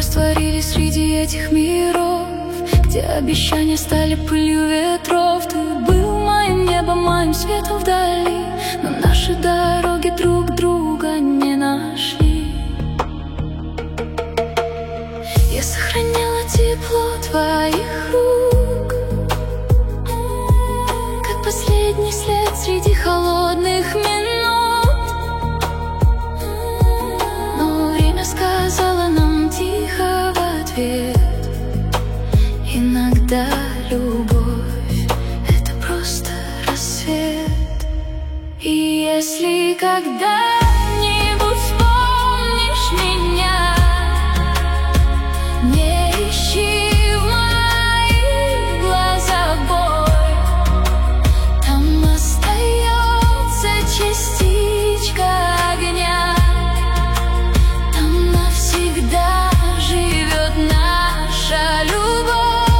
растворились среди этих миров, где обещания стали пылью ветров. Ты был моим небом, моим светом вдали, но наши дороги друг друга не нашли. Я сохраняла тепло твоих рук, как последний след среди холодных минут. Но время сказала нам тихо в ответ: иногда любовь — это просто рассвет. И если когда-нибудь вспомнишь меня, не ищи в моих глазах боль. Там остается частичка огня, там навсегда живет наша любовь.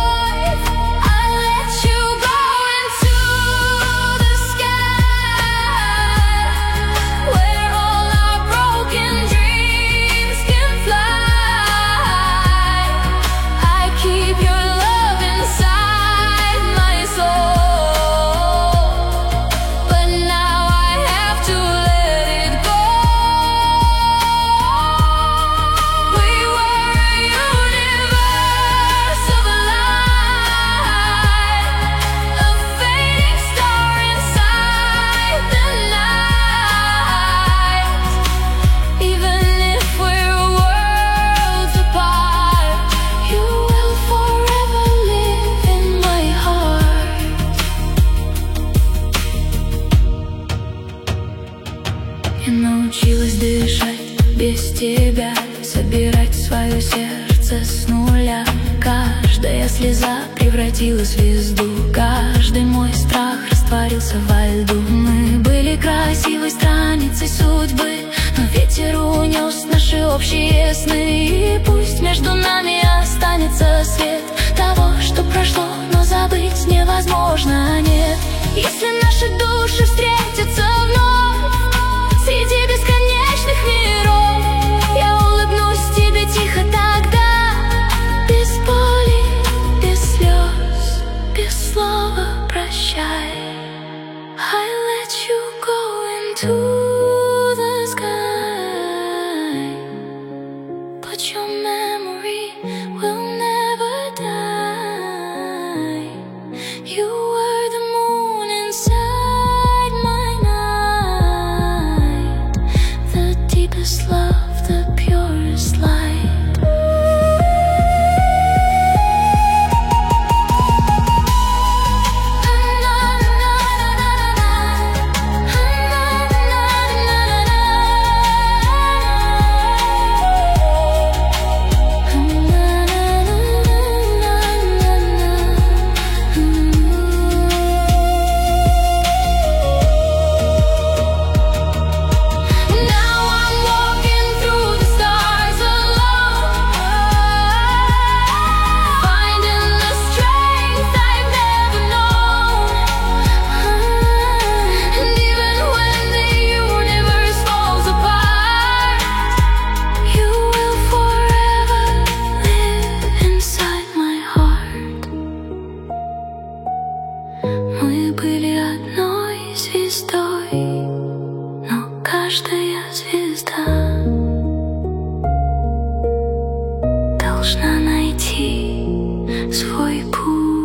Я научилась дышать без тебя, собирать свое сердце с нуля. Каждая слеза превратилась в звезду, каждый мой страх растворился во льду. Мы были красивой страницей судьбы, но ветер унес наши общие сны. И пусть между нами останется свет того, что прошло, но забыть невозможно, нет. Если наши души встретятся вновь среди бесконечных миров, я улыбнусь тебе тихо тогда, без боли, без слез, без слова прощай. I let you go into the sky, but your memory will never die. You were the moon inside my night, the deepest love, the purest light. Мы были одной звездой, но каждая звезда должна найти свой путь.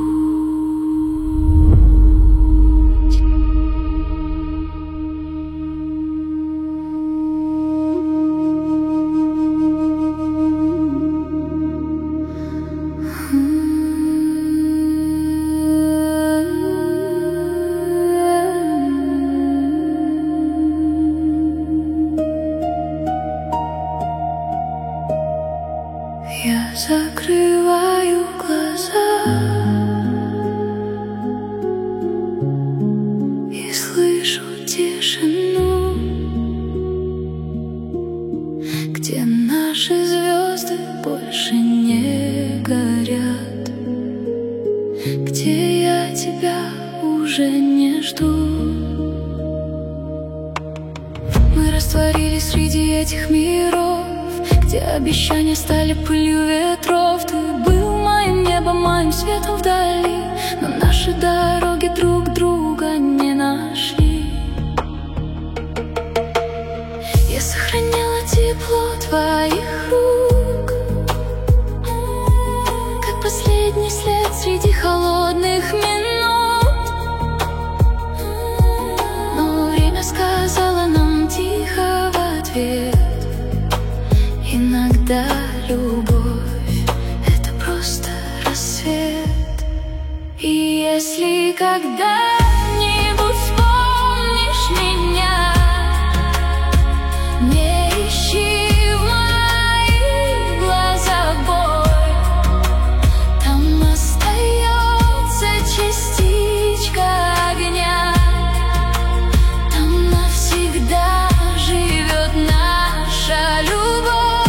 Я закрываю глаза и слышу тишину, где наши звезды больше не горят, где я тебя уже не жду. Мы растворились среди этих миров, где обещания стали пылью ветров. Ты был моим небом, моим светом вдали, но наши дороги друг друга не нашли. Я сохраняла тепло твоих рук, как последний след среди холодных минут. Но время сказала нам тихо в ответ: иногда любовь — это просто рассвет. И если когда-нибудь вспомнишь меня, не ищи в моих глазах боль. Там остается частичка огня, там навсегда живет наша любовь.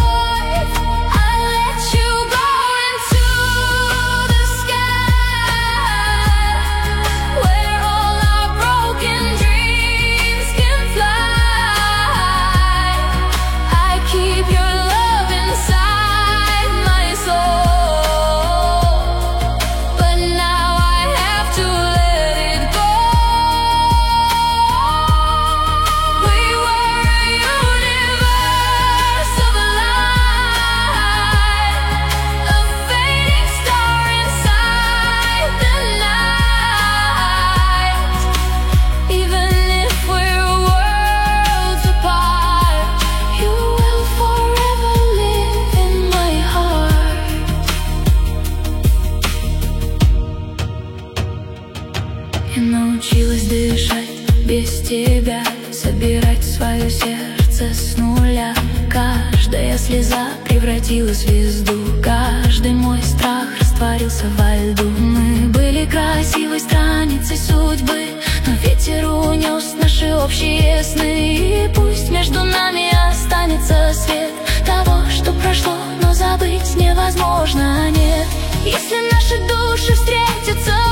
Я научилась дышать без тебя, собирать свое сердце с нуля. Каждая слеза превратилась в звезду, каждый мой страх растворился во льду. Мы были красивой страницей судьбы, но ветер унес наши общие сны. И пусть между нами останется свет того, что прошло, но забыть невозможно, нет. Если наши души встретятся